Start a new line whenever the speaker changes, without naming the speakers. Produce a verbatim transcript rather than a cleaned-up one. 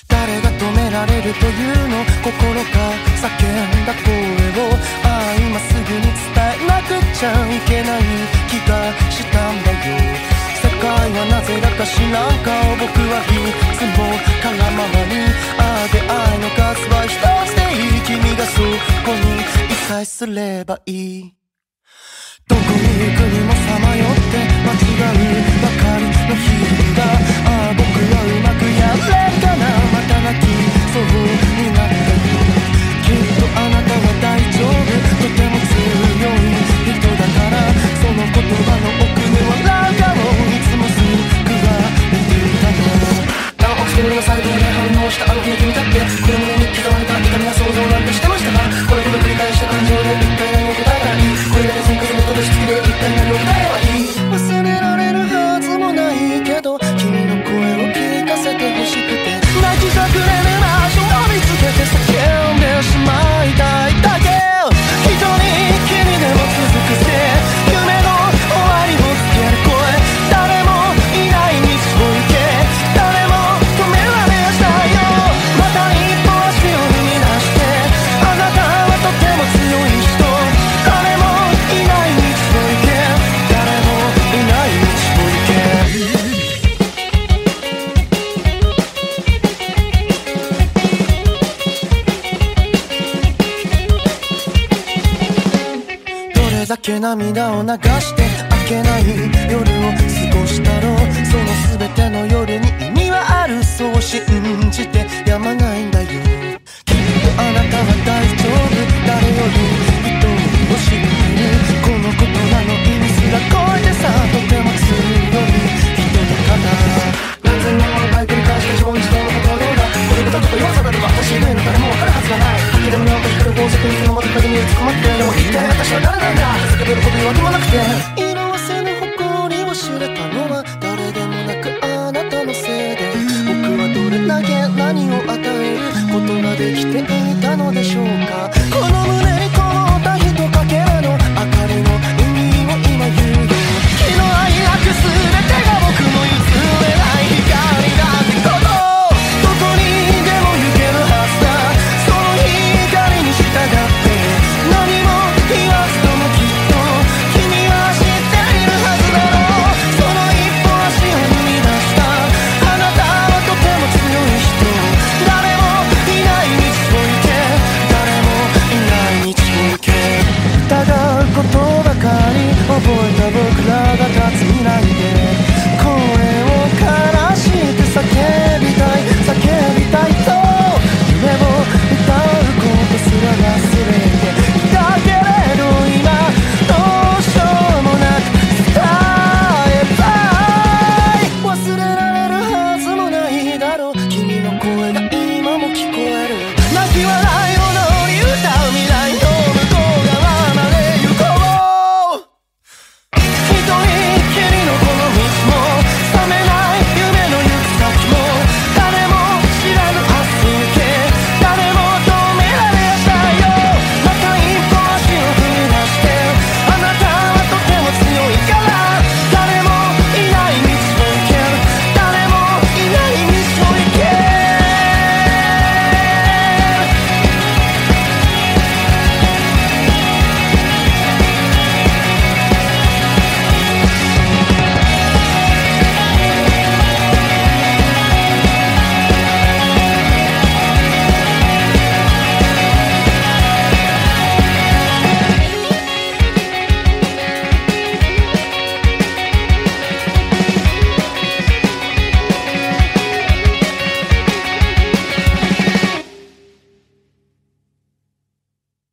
誰が止められるというの、心が叫んだ声を、ああ今すぐに伝えなくちゃいけない気がしたんだよ。世界はなぜだか知らん顔、僕はいつも空回り、ああ出会いの数は一つでいい、君がそこにいさえすればいい。どこに行くにもさまよって間違うばかりの日々が、ああ僕はうまくやれたな、また泣きそうになったよ。きっとあなたは大丈夫、とても強い人だから、その言葉の奥で笑う顔、いつも救われていたの。何億スクリーンのサイドで反応したあの日君だって、これ胸に刻まれた痛みや想像なんてしてましたが、これほど繰り返した感情で一体何を答えたらいい、これだけ全国の飛びしつきで一体何を答えればいい。忘れられるはずもないけど、君の声を聞かせてほしくて、泣き隠れる場所を見つけて叫んでしまいたいだけ。一人きりでも続くぜ、夢の終わりをつける声、誰もいない道を行け、誰も止められやしないよ。また一歩足を踏み出して、あなたはとても強い人、誰もいない道を行け、誰もいない道を行け。どれだけ涙を流して明けない夜を過ごしたろう、その全ての夜に意味はある、そう信じてやまないんだよ。きっとあなたは大丈夫、誰より人を知ってる、この言葉の意味すら超えてさ、とても強い人だから。何千年ものバイクに返して自問自答のことはどうだ、これこととか弱さだとか私以外の誰も分かるはずがない。けどもなんか光る宝石にそのまた影に打ち込まって、でも一体私は誰なんだ、叫べるほど弱くもなくて、色褪せぬ誇りを知れたのは誰でもなくあなたのせいで、僕はどれだけ何を与えることができていたのでしょうか。